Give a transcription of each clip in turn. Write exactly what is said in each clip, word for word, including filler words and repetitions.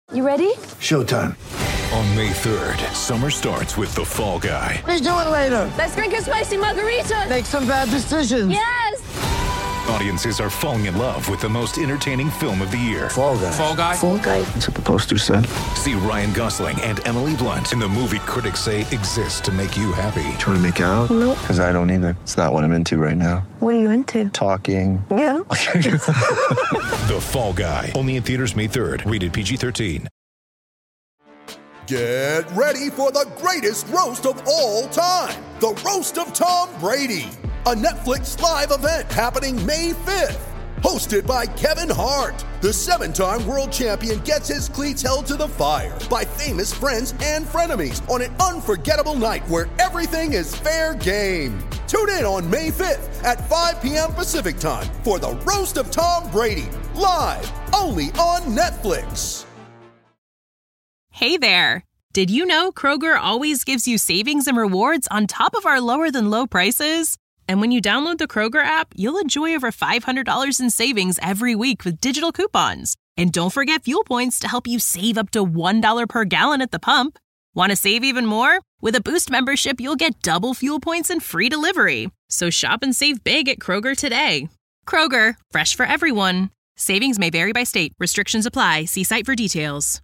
You ready? Showtime. On May third, summer starts with The Fall Guy. Let's do it later. Let's drink a spicy margarita. Make some bad decisions. Yes! Audiences are falling in love with the most entertaining film of the year. Fall Guy. Fall Guy? Fall Guy. That's what the poster said. See Ryan Gosling and Emily Blunt in the movie critics say exists to make you happy. Trying to make it out? Nope. Because I don't either. It's not what I'm into right now. What are you into? Talking. Yeah. The Fall Guy. Only in theaters May third. Rated P G thirteen. Get ready for the greatest roast of all time. The Roast of Tom Brady. A Netflix live event happening May fifth. Hosted by Kevin Hart. The seven-time world champion gets his cleats held to the fire by famous friends and frenemies on an unforgettable night where everything is fair game. Tune in on May fifth at five p.m. Pacific time for the Roast of Tom Brady. Live only on Netflix. Hey there! Did you know Kroger always gives you savings and rewards on top of our lower-than-low prices? And when you download the Kroger app, you'll enjoy over five hundred dollars in savings every week with digital coupons. And don't forget fuel points to help you save up to one dollar per gallon at the pump. Want to save even more? With a Boost membership, you'll get double fuel points and free delivery. So shop and save big at Kroger today. Kroger, fresh for everyone. Savings may vary by state. Restrictions apply. See site for details.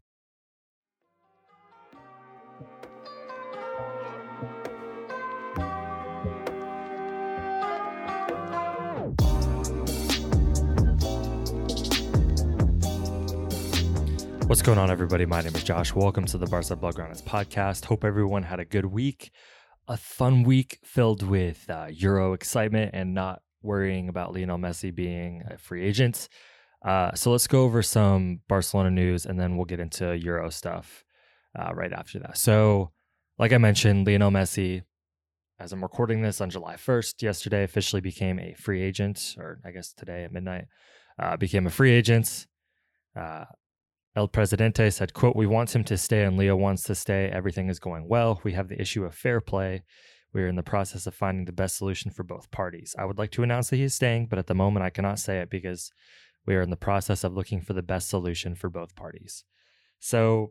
What's going on, everybody? My name is Josh. Welcome to the Barca Blaugranas podcast. Hope everyone had a good week, a fun week filled with uh, Euro excitement and not worrying about Lionel Messi being a free agent. Uh, so let's go over some Barcelona news and then we'll get into Euro stuff uh, right after that. So, like I mentioned, Lionel Messi, as I'm recording this on July first, yesterday officially became a free agent, or I guess today at midnight, uh, became a free agent. Uh, El Presidente said, quote, "We want him to stay and Leo wants to stay. Everything is going well. We have the issue of fair play. We are in the process of finding the best solution for both parties. I would like to announce that he is staying, but at the moment I cannot say it because we are in the process of looking for the best solution for both parties." So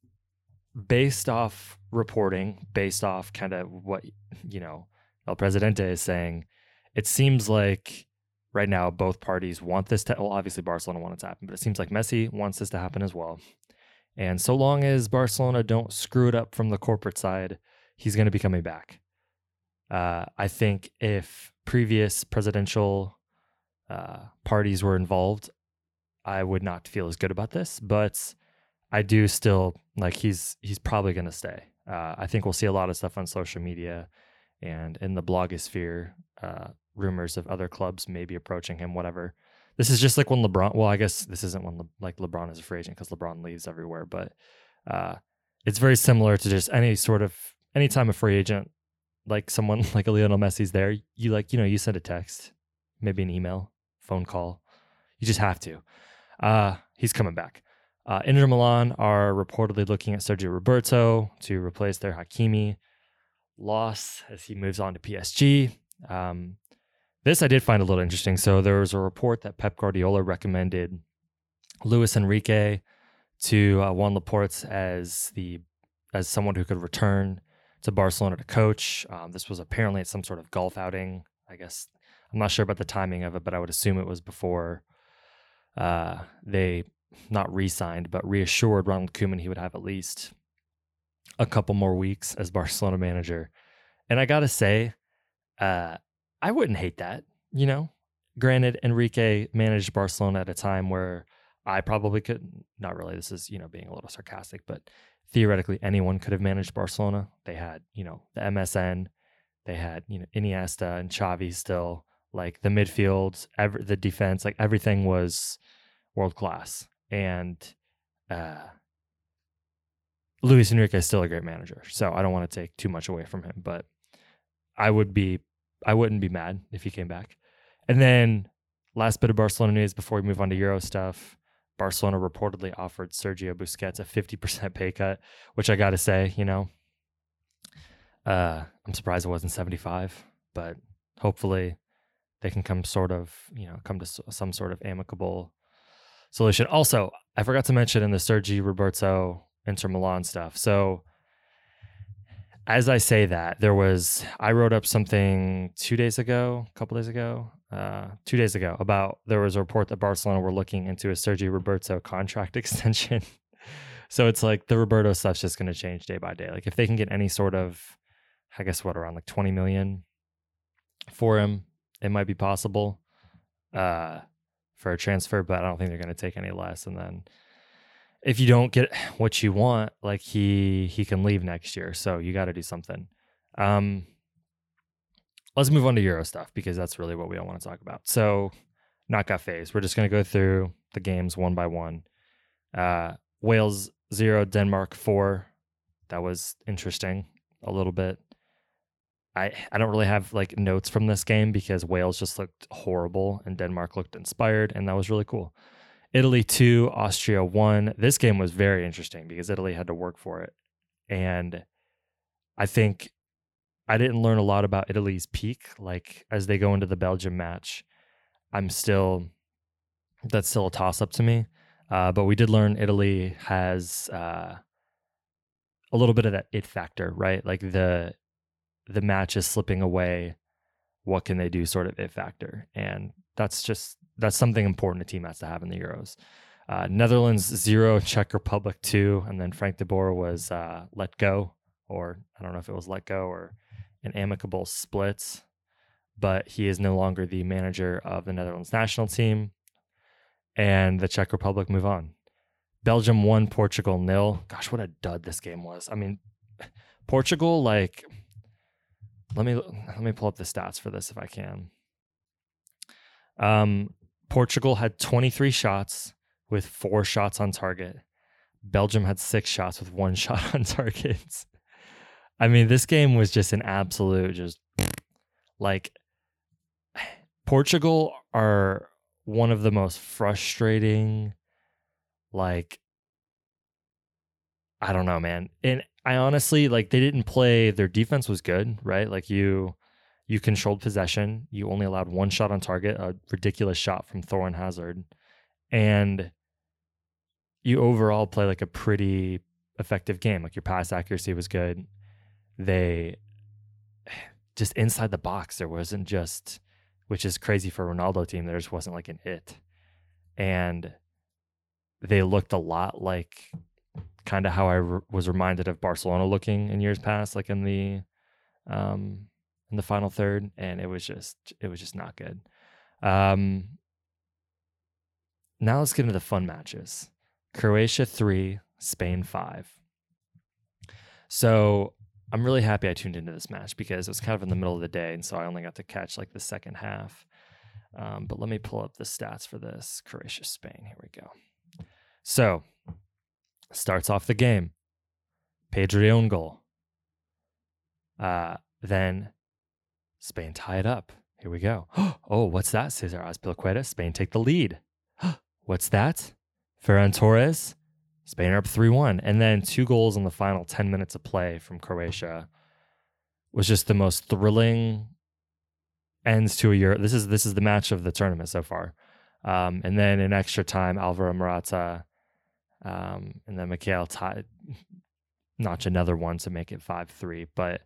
based off reporting, based off kind of what, you know, El Presidente is saying, it seems like right now, both parties want this to, well, obviously Barcelona wants it to happen, but it seems like Messi wants this to happen as well. And so long as Barcelona don't screw it up from the corporate side, he's going to be coming back. Uh, I think if previous presidential uh, parties were involved, I would not feel as good about this, but I do still, like, he's he's probably going to stay. Uh, I think we'll see a lot of stuff on social media and in the blogosphere, uh, rumors of other clubs maybe approaching him, whatever. This is just like when LeBron, well, I guess this isn't when Le, like LeBron is a free agent because LeBron leaves everywhere, but uh, it's very similar to just any sort of, anytime a free agent, like someone like a Lionel Messi's there, you like, you know, you send a text, maybe an email, phone call. You just have to. Uh, he's coming back. Uh, Inter Milan are reportedly looking at Sergio Roberto to replace their Hakimi loss as he moves on to P S G. Um, This I did find a little interesting. So there was a report that Pep Guardiola recommended Luis Enrique to uh, Juan Laporte as the as someone who could return to Barcelona to coach. Um, this was apparently at some sort of golf outing. I guess I'm not sure about the timing of it, but I would assume it was before uh, they not re-signed, but reassured Ronald Koeman he would have at least a couple more weeks as Barcelona manager. And I gotta say, uh, I wouldn't hate that, you know. Granted, Enrique managed Barcelona at a time where I probably could, not really, this is, you know, being a little sarcastic, but theoretically anyone could have managed Barcelona. They had, you know, the M S N, they had, you know, Iniesta and Xavi still, like the midfield, every, the defense, like everything was world class. And uh, Luis Enrique is still a great manager, so I don't want to take too much away from him, but I would be I wouldn't be mad if he came back. And then last bit of Barcelona news before we move on to Euro stuff. Barcelona reportedly offered Sergio Busquets a fifty percent pay cut, which I got to say, you know, uh, I'm surprised it wasn't seventy-five, but hopefully they can come sort of, you know, come to some sort of amicable solution. Also, I forgot to mention in the Sergi Roberto Inter Milan stuff. So as I say that, there was, I wrote up something two days ago, a couple days ago, uh, two days ago about, there was a report that Barcelona were looking into a Sergi Roberto contract extension. So it's like the Roberto stuff's just going to change day by day. Like if they can get any sort of, I guess what, around like twenty million for him, it might be possible uh, for a transfer, but I don't think they're going to take any less. And then if you don't get what you want, like he he can leave next year. So you got to do something. Um, let's move on to Euro stuff because that's really what we all want to talk about. So knockout phase. We're just going to go through the games one by one. Uh, Wales zero, Denmark four. That was interesting a little bit. I I don't really have like notes from this game because Wales just looked horrible and Denmark looked inspired, and that was really cool. Italy two, Austria one. This game was very interesting because Italy had to work for it. And I think I didn't learn a lot about Italy's peak. Like as they go into the Belgium match, I'm still, that's still a toss up to me. Uh, but we did learn Italy has uh, a little bit of that it factor, right? Like the the match is slipping away. What can they do sort of it factor? And that's just, that's something important a team has to have in the Euros. Uh, Netherlands zero, Czech Republic two, and then Frank de Boer was uh, let go, or I don't know if it was let go or an amicable split, but he is no longer the manager of the Netherlands national team. And the Czech Republic move on. Belgium one, Portugal nil. Gosh, what a dud this game was. I mean, Portugal, like, let me let me pull up the stats for this if I can. Um, Portugal had twenty-three shots with four shots on target. Belgium had six shots with one shot on target. I mean, this game was just an absolute, just like, Portugal are one of the most frustrating, like, I don't know, man. And I honestly, like, they didn't play, their defense was good, right? Like, you you controlled possession. You only allowed one shot on target, a ridiculous shot from Thorn Hazard. And you overall play, like, a pretty effective game. Like, your pass accuracy was good. They, just inside the box, there wasn't just, which is crazy for a Ronaldo team, there just wasn't, like, an it. And they looked a lot like kind of how I re- was reminded of Barcelona looking in years past, like in the um, in the final third, and it was just it was just not good. Um, now let's get into the fun matches. Croatia three, Spain five. So I'm really happy I tuned into this match because it was kind of in the middle of the day, and so I only got to catch like the second half. Um, but let me pull up the stats for this. Croatia Spain. Here we go. So starts off the game. Pedri own goal. Uh, then Spain tie it up. Here we go. Oh, what's that? Cesar Azpilicueta. Spain take the lead. What's that? Ferran Torres. Spain are up three one. And then two goals in the final ten minutes of play from Croatia was just the most thrilling ends to a Euro. This is this is the match of the tournament so far. Um, and then in extra time, Alvaro Morata um, and then Mikhail tied, notch another one to make it five three. But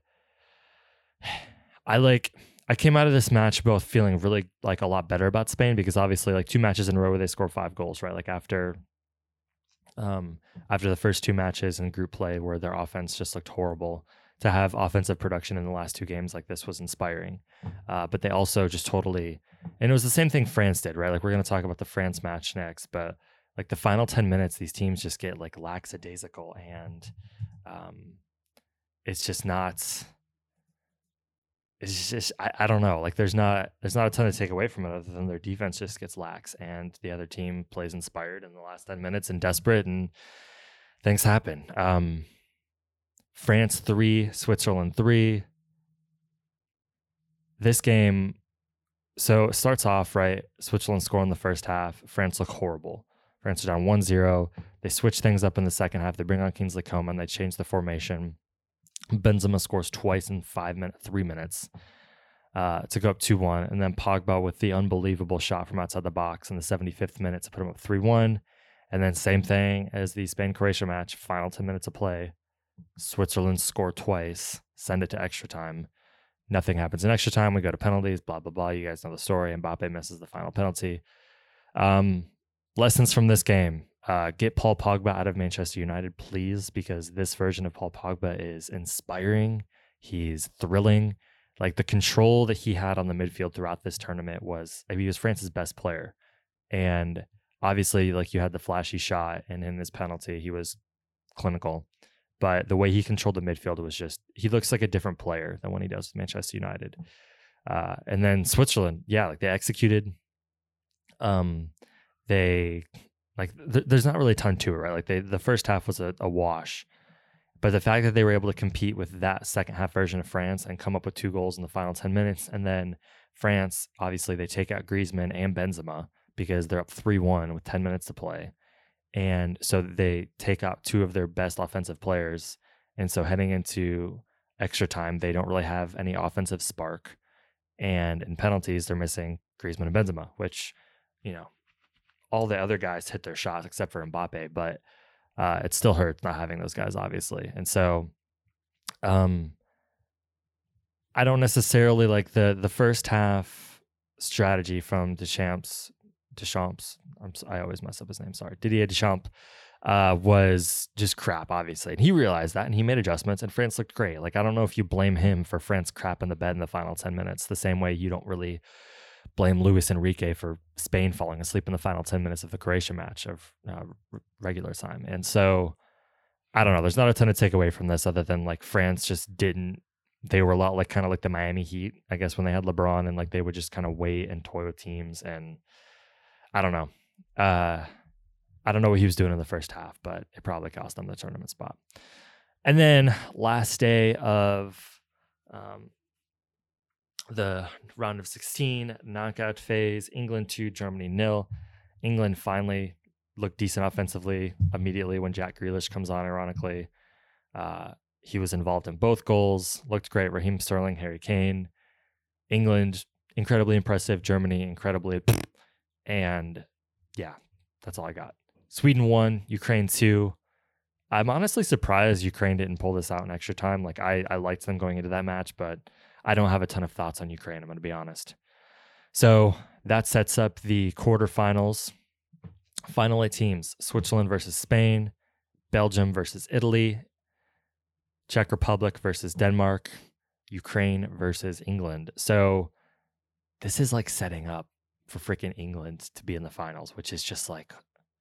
I like I came out of this match both feeling really like a lot better about Spain because obviously like two matches in a row where they scored five goals, right? Like after um, after the first two matches in group play where their offense just looked horrible, to have offensive production in the last two games like this was inspiring. Uh, but they also just totally, and it was the same thing France did, right? Like we're going to talk about the France match next, but like the final ten minutes, these teams just get like lackadaisical and um, it's just not, it's just, I, I don't know. Like there's not, there's not a ton to take away from it other than their defense just gets lax and the other team plays inspired in the last ten minutes and desperate and things happen. Um, France three, Switzerland three. This game, so it starts off, right? Switzerland score in the first half. France look horrible. France are down one zero. They switch things up in the second half. They bring on Kingsley Coman. They change the formation. Benzema scores twice in five minutes, three minutes. uh, to go up two one. And then Pogba with the unbelievable shot from outside the box in the seventy-fifth minute to put him up three one. And then same thing as the Spain-Croatia match, final ten minutes of play. Switzerland score twice, send it to extra time. Nothing happens in extra time. We go to penalties, blah, blah, blah. You guys know the story. Mbappe misses the final penalty. Um, lessons from this game. Uh, get Paul Pogba out of Manchester United, please, because this version of Paul Pogba is inspiring. He's thrilling. Like, the control that he had on the midfield throughout this tournament was, I mean, he was France's best player. And obviously, like, you had the flashy shot, and in his penalty, he was clinical. But the way he controlled the midfield was just, he looks like a different player than when he does with Manchester United. Uh, and then Switzerland, yeah, like they executed. Um, they, like, th- there's not really a ton to it, right? Like, they, the first half was a, a wash. But the fact that they were able to compete with that second half version of France and come up with two goals in the final ten minutes, and then France, obviously, they take out Griezmann and Benzema because they're up three one with ten minutes to play. And so they take out two of their best offensive players. And so heading into extra time, they don't really have any offensive spark. And in penalties, they're missing Griezmann and Benzema, which, you know, all the other guys hit their shots except for Mbappe, but uh, it still hurts not having those guys, obviously. And so um, I don't necessarily like the the first half strategy from Deschamps. Deschamps, I'm, I always mess up his name, sorry. Didier Deschamps uh, was just crap, obviously. And he realized that, and he made adjustments, and France looked great. Like, I don't know if you blame him for France crap in the bed in the final ten minutes, the same way you don't really blame Luis Enrique for Spain falling asleep in the final ten minutes of the Croatia match of uh, regular time. And so, I don't know, there's not a ton to take away from this other than, like, France just didn't, they were a lot like kind of like the Miami Heat, I guess, when they had LeBron, and like they would just kind of wait and toy with teams, and I don't know. Uh, I don't know what he was doing in the first half, but it probably cost them the tournament spot. And then last day of um, the round of sixteen, knockout phase, England two, Germany nil. England finally looked decent offensively immediately when Jack Grealish comes on, ironically. Uh, he was involved in both goals, looked great. Raheem Sterling, Harry Kane. England, incredibly impressive. Germany, incredibly... And yeah, that's all I got. Sweden won, Ukraine two. I'm honestly surprised Ukraine didn't pull this out in extra time. Like, I, I liked them going into that match, but I don't have a ton of thoughts on Ukraine, I'm going to be honest. So that sets up the quarterfinals. Final eight teams: Switzerland versus Spain, Belgium versus Italy, Czech Republic versus Denmark, Ukraine versus England. So this is like setting up for freaking England to be in the finals, which is just like,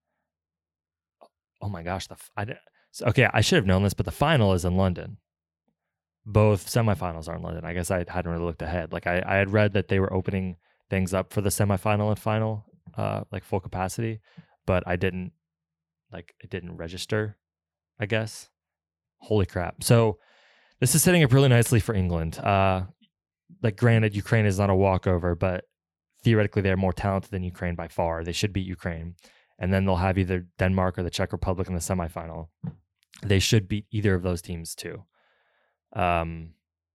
oh my gosh. The I didn't, so, okay, I should have known this, but the final is in London. Both semifinals are in London. I guess I hadn't really looked ahead. Like I, I had read that they were opening things up for the semifinal and final, uh, like full capacity, but I didn't, like it didn't register, I guess. Holy crap. So this is setting up really nicely for England. Uh, like granted, Ukraine is not a walkover, but theoretically, they're more talented than Ukraine by far. They should beat Ukraine. And then they'll have either Denmark or the Czech Republic in the semifinal. They should beat either of those teams too. Um,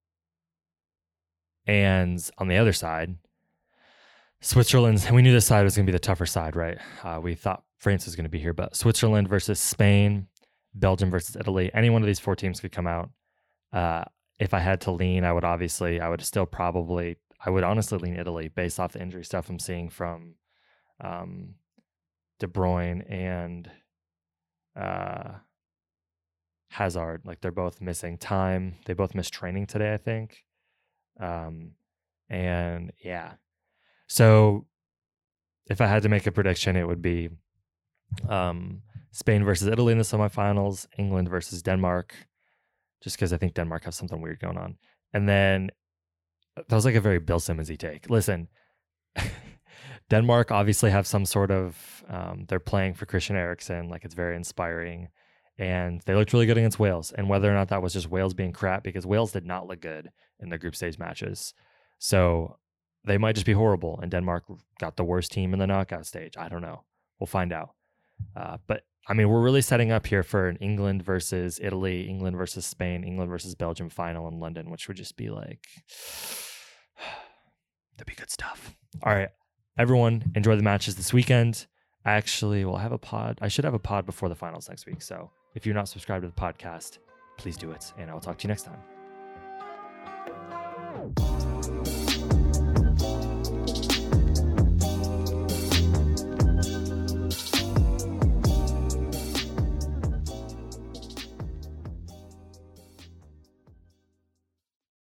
and on the other side, Switzerland, and we knew this side was going to be the tougher side, right? Uh, we thought France was going to be here, but Switzerland versus Spain, Belgium versus Italy. Any one of these four teams could come out. Uh, if I had to lean, I would obviously, I would still probably... I would honestly lean Italy based off the injury stuff I'm seeing from um, De Bruyne and uh, Hazard. Like, they're both missing time. They both missed training today, I think. Um, and yeah. So if I had to make a prediction, it would be um, Spain versus Italy in the semifinals, England versus Denmark, just because I think Denmark has something weird going on. And then that was like a very Bill Simmons-y take. Listen, Denmark obviously have some sort of, um, they're playing for Christian Eriksen, like it's very inspiring. And they looked really good against Wales. And whether or not that was just Wales being crap, because Wales did not look good in the group stage matches. So they might just be horrible. And Denmark got the worst team in the knockout stage. I don't know. We'll find out. Uh, but I mean, we're really setting up here for an England versus Italy, England versus Spain, England versus Belgium final in London, which would just be like, That'd be good stuff. All right, everyone, enjoy the matches this weekend. I actually will have a pod. I should have a pod before the finals next week. So if you're not subscribed to the podcast, please do it. And I'll talk to you next time.